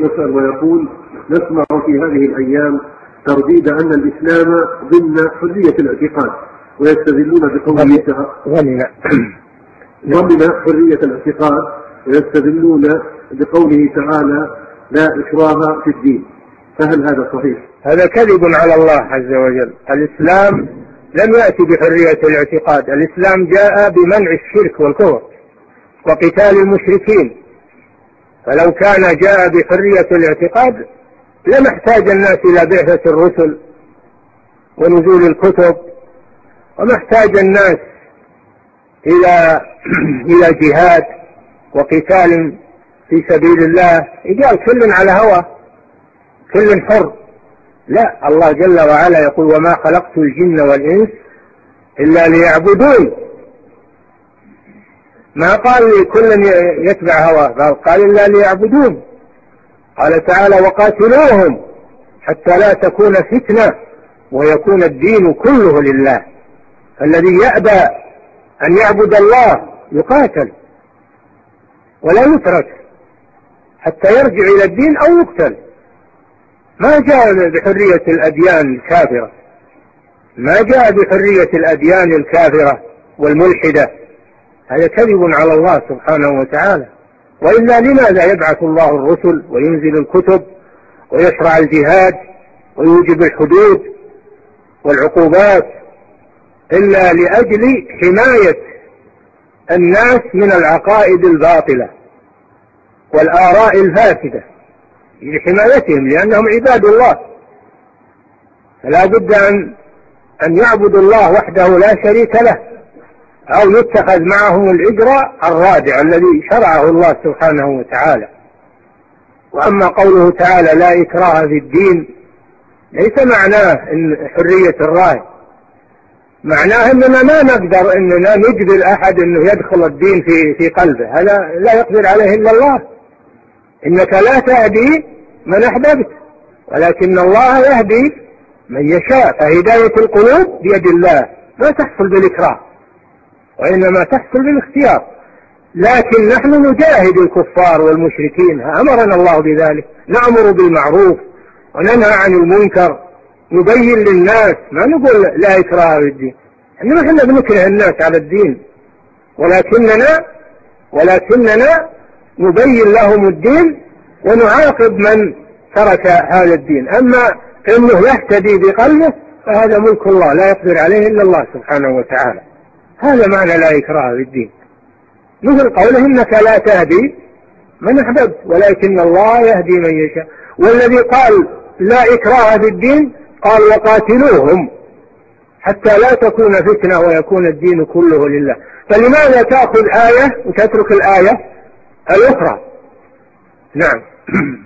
يسأل ويقول: نسمع في هذه الأيام ترديد أن الإسلام ضمن حرية الاعتقاد، ويستدلون بقوله ضمن حرية الاعتقاد، ويستدلون بقوله تعالى: لا إكراه في الدين، فهل هذا صحيح؟ هذا كذب على الله عز وجل. الإسلام لم يأتي بحرية الاعتقاد، الإسلام جاء بمنع الشرك والكفر وقتال المشركين، فلو كان جاء بحرية الاعتقاد لما احتاج الناس إلى بعثة الرسل ونزول الكتب، وما احتاج الناس إلى جهاد وقتال في سبيل الله، يقال كل على هوى كل حر. لا، الله جل وعلا يقول: وما خلقت الجن والإنس إلا ليعبدون. ما قال كل يتبع هواه، قال إلا ليعبدون. قال تعالى: وقاتلوهم حتى لا تكون فتنة ويكون الدين كله لله. الذي يأبى أن يعبد الله يقاتل ولا يترك حتى يرجع إلى الدين أو يقتل. ما جاء بحرية الأديان الكافرة، ما جاء بحرية الأديان الكافرة والملحدة، هذا كذب على الله سبحانه وتعالى. وإلا لماذا يبعث الله الرسل وينزل الكتب ويشرع الجهاد ويوجب الحدود والعقوبات؟ إلا لأجل حماية الناس من العقائد الباطلة والآراء الفاسدة، لحمايتهم، لأنهم عباد الله، فلا بد أن يعبدوا الله وحده لا شريك له، أو يتخذ معهم الإجراء الرادع الذي شرعه الله سبحانه وتعالى. وأما قوله تعالى: لا إكراه في الدين، ليس معناه إن حرية الرأي، معناه أننا ما نقدر أننا نجبر أحد أنه يدخل الدين في قلبه، هذا لا يقدر عليه إلا الله. إنك لا تهدي من أحببت ولكن الله يهدي من يشاء، فهداية القلوب بيد الله، لا تحصل بالإكراه وإنما تحصل بالاختيار. لكن نحن نجاهد الكفار والمشركين، أمرنا الله بذلك، نأمر بالمعروف وننهى عن المنكر، نبين للناس، ما نقول لا إكراه في الدين، إنما احنا بنكره الناس على الدين، ولكننا نبين لهم الدين ونعاقب من ترك هذا الدين. أما إنه يهتدي بقلبه فهذا ملك الله لا يقدر عليه إلا الله سبحانه وتعالى. هذا معنى لا إكراه في الدين، مثل قوله: إنك لا تهدي من أحببت ولكن الله يهدي من يشاء. والذي قال لا إكراه في الدين قال: وقاتلوهم حتى لا تكون فتنة ويكون الدين كله لله. فلماذا تأخذ آية وتترك الآية الأخرى؟ نعم.